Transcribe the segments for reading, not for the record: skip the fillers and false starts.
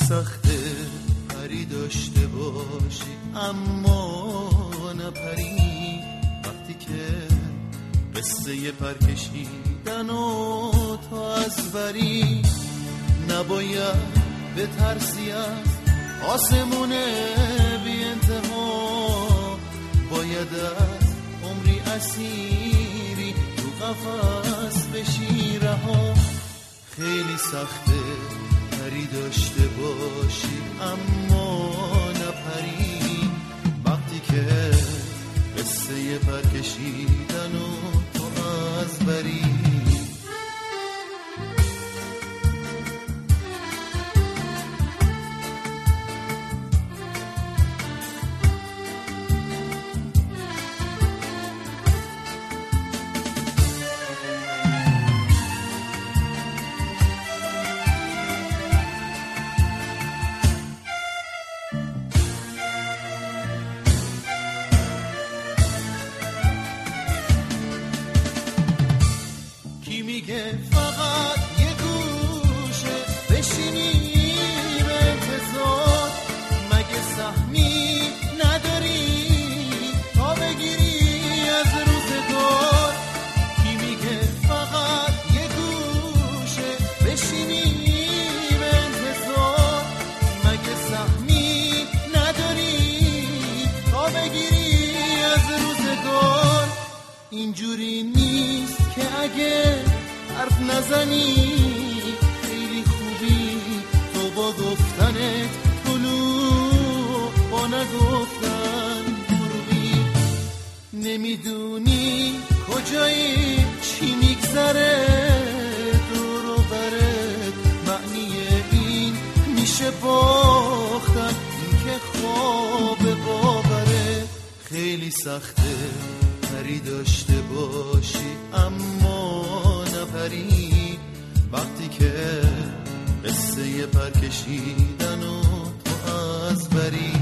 سخته پری داشته باشی اما نپری، وقتی که قصه پر کشیدن و تو از بری. نباید به ترسی از آسمون بی انتها، باید از عمری اسیری تو قفس بشی رها. خیلی سخته پری داشته باشی اما نپری، وقتی که قصه پر کشیدن و تو از بری. میگه فقط یه گوشه بشینی به انتظار، مگه سهمی نداری تا بگیری از روزگار؟ کی میگه فقط یه گوشه بشینی به انتظار، مگه سهمی نداری تا بگیری از روزگار؟ اینجوری نیست که اگه حرف نزنی خیلی خوبی، تو با گفتنت طلوع با نگفتن غروبی. نمیدونی کجایی چی میگذره دور و برت، معنی این میشه باختن، این که خواب باوره. خیلی سخته پری داشته باشی اما نپری، وقتی که قصه پر کشیدن و تو از بری.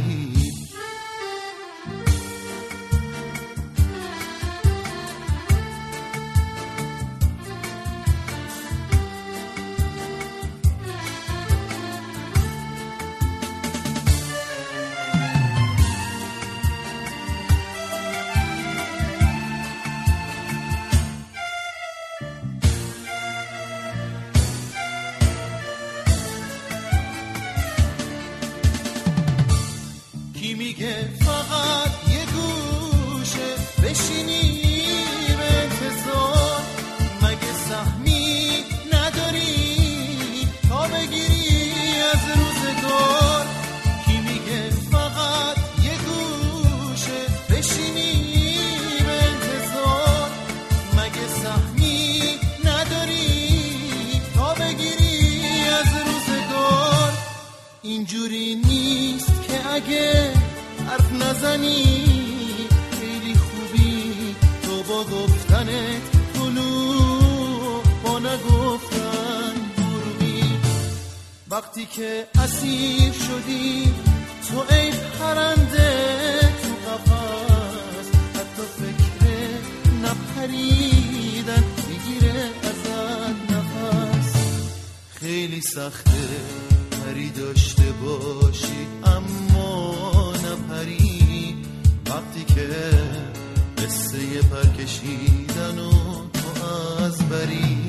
میگه فقط یه گوشه بشینی به انتظار، مگه سهمی نداری تا بگیری از روزگار؟ کی میگه فقط یه گوشه بشینی به انتظار، مگه سهمی نداری تا بگیری از روزگار؟ اینجوری نیست که اگه حرف نزنی خیلی خوبی، تو با گفتنت طلوع با نگفتن غروبی. وقتی که اسیر شدی تو ای پرنده تو قفس، حتی فکر نپریدن میگیره ازت نفس. خیلی سخته پری داشته باشی اما نپری، وقتی که قصه پر کشیدن و تو از بری.